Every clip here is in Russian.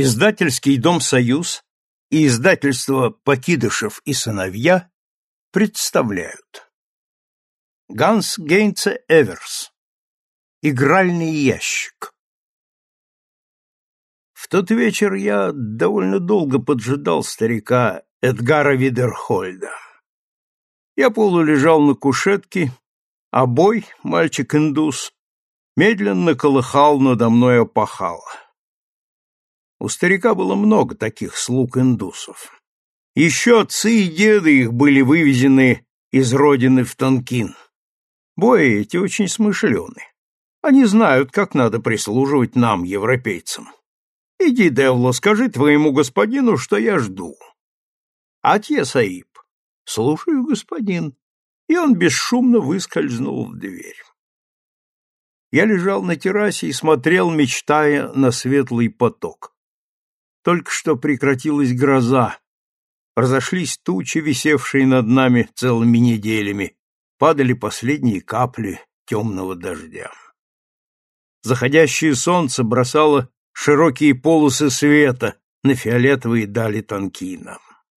Издательский дом «Союз» и издательство «Покидышев и сыновья» представляют Ганс Гейнце Эверс. Игральный ящик. В тот вечер я довольно долго поджидал старика Эдгара Видерхольда. Я полулежал на кушетке, а Бой, мальчик-индус, медленно колыхал надо мной опахало. У старика было много таких слуг-индусов. Еще отцы и деды их были вывезены из родины в Тонкин. Бои эти очень смышлены. Они знают, как надо прислуживать нам, европейцам. Иди, Девло, скажи твоему господину, что я жду. Атье Саиб. Слушаю, господин. И он бесшумно выскользнул в дверь. Я лежал на террасе и смотрел, мечтая на светлый поток. Только что прекратилась гроза. Разошлись тучи, висевшие над нами целыми неделями. Падали последние капли темного дождя. Заходящее солнце бросало широкие полосы света на фиолетовые дали Тонкина.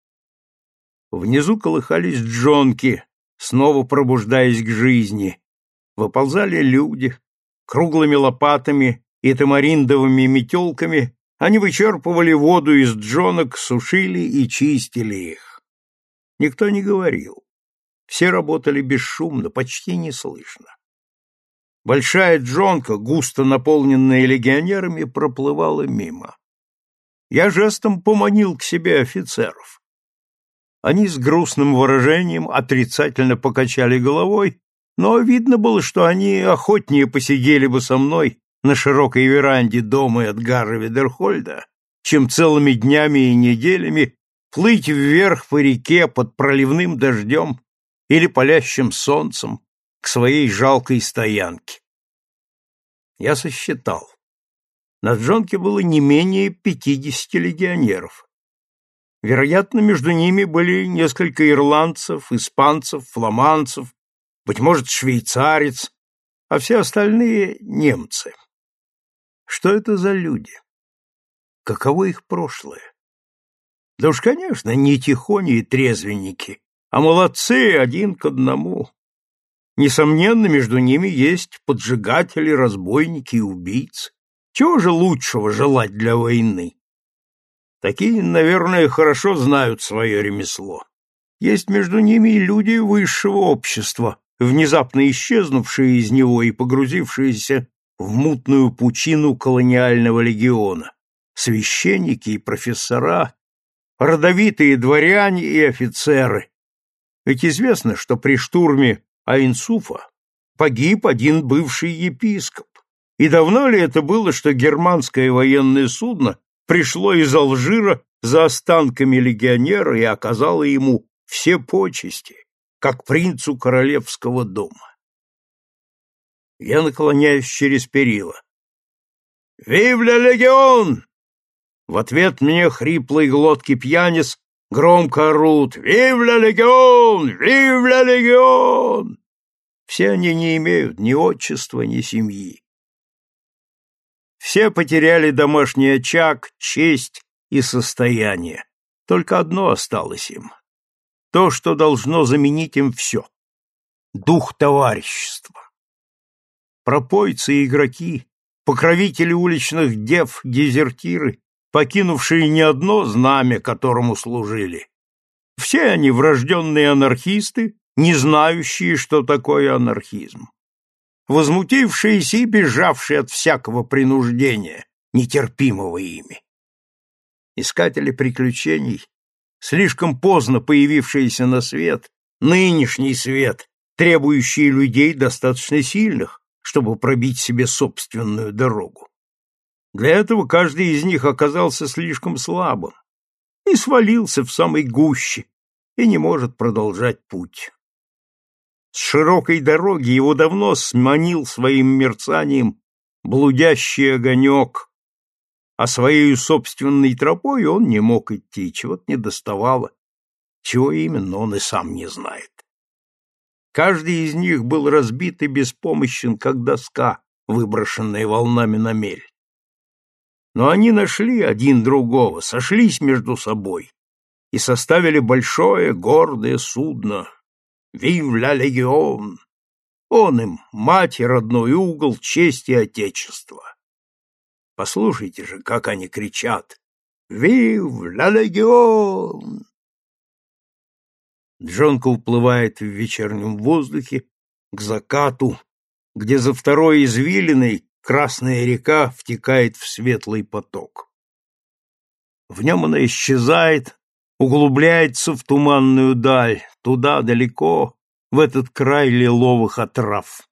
Внизу колыхались джонки, снова пробуждаясь к жизни. Выползали люди, круглыми лопатами и тамариндовыми метелками они вычерпывали воду из джонок, сушили и чистили их. Никто не говорил. Все работали бесшумно, почти неслышно. Большая джонка, густо наполненная легионерами, проплывала мимо. Я жестом поманил к себе офицеров. Они с грустным выражением отрицательно покачали головой, но видно было, что они охотнее посидели бы со мной на широкой веранде дома Эдгара Видерхольда, чем целыми днями и неделями плыть вверх по реке под проливным дождем или палящим солнцем к своей жалкой стоянке. Я сосчитал. На джонке было не менее 50 легионеров. Вероятно, между ними были несколько ирландцев, испанцев, фламандцев, быть может, швейцарец, а все остальные — немцы. Что это за люди? Каково их прошлое? Да уж, конечно, не тихони и трезвенники, а молодцы один к одному. Несомненно, между ними есть поджигатели, разбойники и убийцы. Чего же лучшего желать для войны? Такие, наверное, хорошо знают свое ремесло. Есть между ними и люди высшего общества, внезапно исчезнувшие из него и погрузившиеся в мутную пучину колониального легиона, священники и профессора, родовитые дворяне и офицеры. Ведь известно, что при штурме Айн-Суфа погиб один бывший епископ. И давно ли это было, что германское военное судно пришло из Алжира за останками легионера и оказало ему все почести, как принцу королевского дома? Я наклоняюсь через перила. «Вив ля легион!» В ответ мне хриплые глотки пьяниц громко орут: «Вив ля легион! Вив ля легион!» Все они не имеют ни отчества, ни семьи. Все потеряли домашний очаг, честь и состояние. Только одно осталось им. То, что должно заменить им все. Дух товарищества. Пропойцы и игроки, покровители уличных дев, дезертиры, покинувшие не одно знамя, которому служили. Все они врожденные анархисты, не знающие, что такое анархизм. Возмутившиеся и бежавшие от всякого принуждения, нетерпимого ими. Искатели приключений, слишком поздно появившиеся на свет, нынешний свет, требующий людей достаточно сильных, чтобы пробить себе собственную дорогу. Для этого каждый из них оказался слишком слабым и свалился в самой гуще и не может продолжать путь. С широкой дороги его давно сманил своим мерцанием блудящий огонек, а своей собственной тропой он не мог идти, чего-то недоставало, чего именно он и сам не знает. Каждый из них был разбит и беспомощен, как доска, выброшенная волнами на мель. Но они нашли один другого, сошлись между собой и составили большое гордое судно. «Вив ля легион!» Он им мать и родной угол, честь и отечество. Послушайте же, как они кричат: «Вив ля легион!» Джонка уплывает в вечернем воздухе к закату, где за второй извилиной Красная река втекает в светлый поток. В нем она исчезает, углубляется в туманную даль, туда далеко, в этот край лиловых отрав.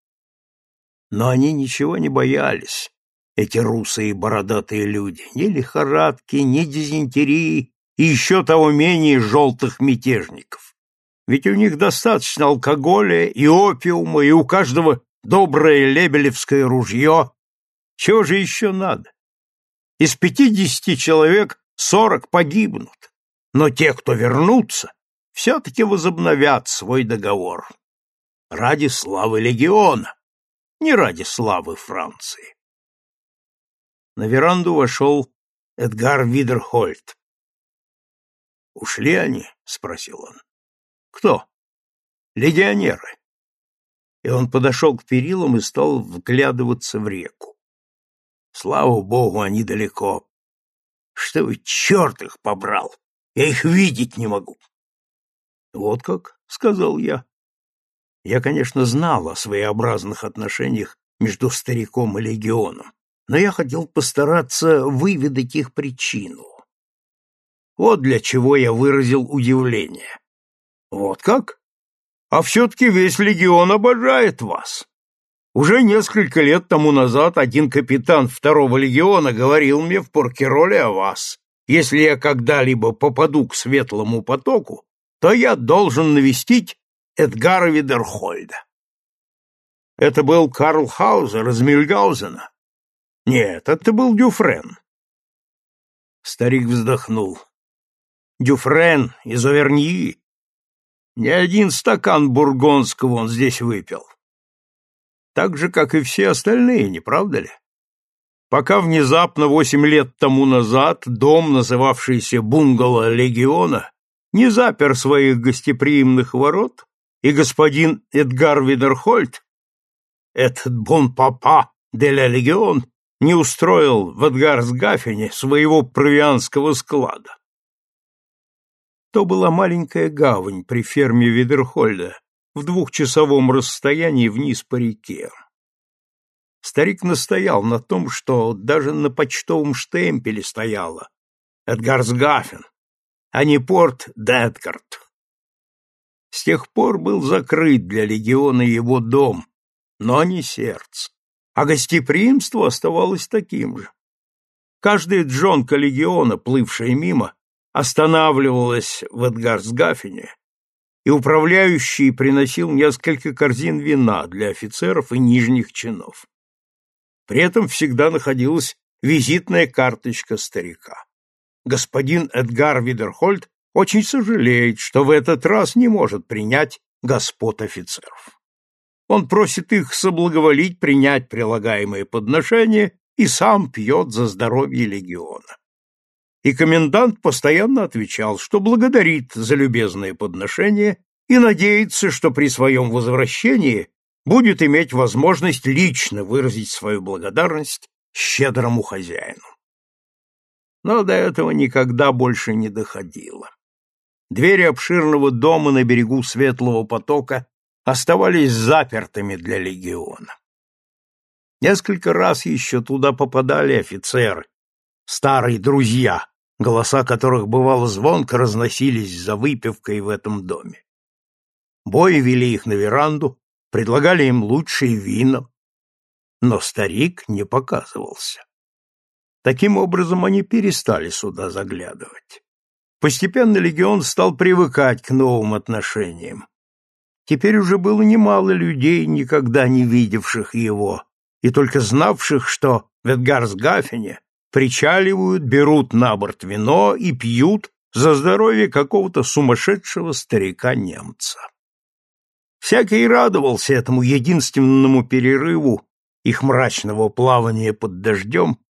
Но они ничего не боялись, эти русые бородатые люди, ни лихорадки, ни дизентерии и еще того менее желтых мятежников. Ведь у них достаточно алкоголя и опиума, и у каждого доброе лебелевское ружье. Чего же еще надо? Из 50 человек 40 погибнут, но те, кто вернутся, все-таки возобновят свой договор. Ради славы легиона, не ради славы Франции. На веранду вошел Эдгар Видерхольд. «Ушли они?» — спросил он. «Кто?» «Легионеры». И он подошел к перилам и стал вглядываться в реку. «Слава богу, они далеко. Что вы, черт их побрал! Я их видеть не могу!» «Вот как?» — сказал я. Я, конечно, знал о своеобразных отношениях между стариком и легионом, но я хотел постараться выведать их причину. Вот для чего я выразил удивление. «Вот как? А все-таки весь легион обожает вас. Уже несколько лет тому назад один капитан второго легиона говорил мне в Поркероле о вас. Если я когда-либо попаду к светлому потоку, то я должен навестить Эдгара Видерхольда». Это был Карл Хаузер из Мюльгаузена? Нет, это был Дюфрен. Старик вздохнул. Дюфрен из Оверньи. Не один стакан бургондского он здесь выпил. Так же, как и все остальные, не правда ли? Пока внезапно 8 лет тому назад дом, называвшийся бунгало легиона, не запер своих гостеприимных ворот, и господин Эдгар Видерхольд, этот бон-папа де ля легион, не устроил в Эдгарсгафене своего провианского склада. То была маленькая гавань при ферме Видерхольда в 2-часовом расстоянии вниз по реке. Старик настоял на том, что даже на почтовом штемпеле стояло Эдгарсгафен, а не порт Деткарт. С тех пор был закрыт для легиона его дом, но не сердце, а гостеприимство оставалось таким же. Каждая джонка легиона, плывшая мимо, останавливалась в Эдгарсгафене, и управляющий приносил несколько корзин вина для офицеров и нижних чинов. При этом всегда находилась визитная карточка старика. Господин Эдгар Видерхольд очень сожалеет, что в этот раз не может принять господ офицеров. Он просит их соблаговолить принять прилагаемые подношения и сам пьет за здоровье легиона. И комендант постоянно отвечал, что благодарит за любезные подношения и надеется, что при своем возвращении будет иметь возможность лично выразить свою благодарность щедрому хозяину. Но до этого никогда больше не доходило. Двери обширного дома на берегу Светлого потока оставались запертыми для легиона. Несколько раз еще туда попадали офицеры, старые друзья, голоса которых бывало звонко разносились за выпивкой в этом доме. Бои вели их на веранду, предлагали им лучшие вина, но старик не показывался. Таким образом, они перестали сюда заглядывать. Постепенно легион стал привыкать к новым отношениям. Теперь уже было немало людей, никогда не видевших его, и только знавших, что в Эдгарсгафене причаливают, берут на борт вино и пьют за здоровье какого-то сумасшедшего старика-немца. Всякий радовался этому единственному перерыву их мрачного плавания под дождем